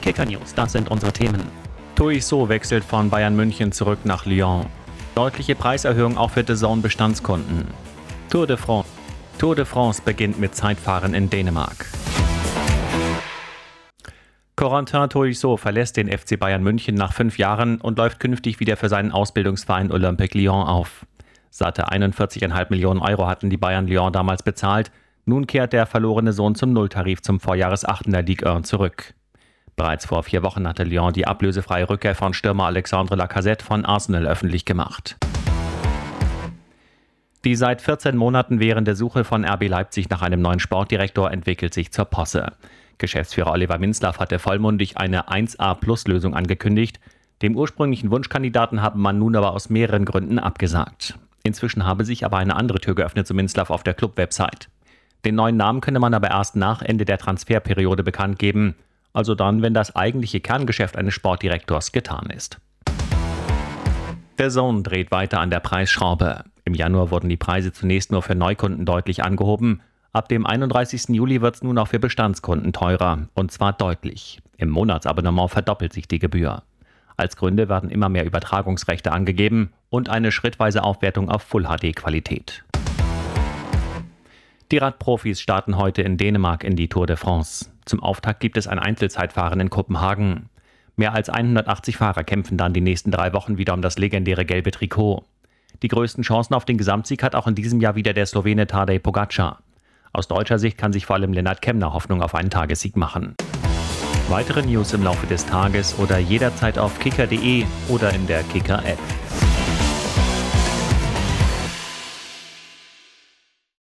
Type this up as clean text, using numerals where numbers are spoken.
Kicker News, das sind unsere Themen. Tolisso wechselt von Bayern München zurück nach Lyon. Deutliche Preiserhöhung auch für DAZN-Bestandskunden. Tour de France. Tour de France beginnt mit Zeitfahren in Dänemark. Corentin Tolisso verlässt den FC Bayern München nach 5 Jahren und läuft künftig wieder für seinen Ausbildungsverein Olympique Lyon auf. Satte 41,5 Millionen Euro hatten die Bayern Lyon damals bezahlt. Nun kehrt der verlorene Sohn zum Nulltarif zum Vorjahresachten der Ligue 1 zurück. Bereits vor 4 Wochen hatte Lyon die ablösefreie Rückkehr von Stürmer Alexandre Lacazette von Arsenal öffentlich gemacht. Die seit 14 Monaten währende Suche von RB Leipzig nach einem neuen Sportdirektor entwickelt sich zur Posse. Geschäftsführer Oliver Minzlaff hatte vollmundig eine 1A-Plus-Lösung angekündigt. Dem ursprünglichen Wunschkandidaten habe man nun aber aus mehreren Gründen abgesagt. Inzwischen habe sich aber eine andere Tür geöffnet zu Minzlaff auf der Club-Website. Den neuen Namen könne man aber erst nach Ende der Transferperiode bekannt geben, also dann, wenn das eigentliche Kerngeschäft eines Sportdirektors getan ist. DAZN dreht weiter an der Preisschraube. Im Januar wurden die Preise zunächst nur für Neukunden deutlich angehoben. Ab dem 31. Juli wird es nun auch für Bestandskunden teurer, und zwar deutlich. Im Monatsabonnement verdoppelt sich die Gebühr. Als Gründe werden immer mehr Übertragungsrechte angegeben und eine schrittweise Aufwertung auf Full-HD-Qualität. Die Radprofis starten heute in Dänemark in die Tour de France. Zum Auftakt gibt es ein Einzelzeitfahren in Kopenhagen. Mehr als 180 Fahrer kämpfen dann die nächsten 3 Wochen wieder um das legendäre gelbe Trikot. Die größten Chancen auf den Gesamtsieg hat auch in diesem Jahr wieder der Slowene Tadej Pogačar. Aus deutscher Sicht kann sich vor allem Lennart Kemna Hoffnung auf einen Tagessieg machen. Weitere News im Laufe des Tages oder jederzeit auf kicker.de oder in der Kicker-App.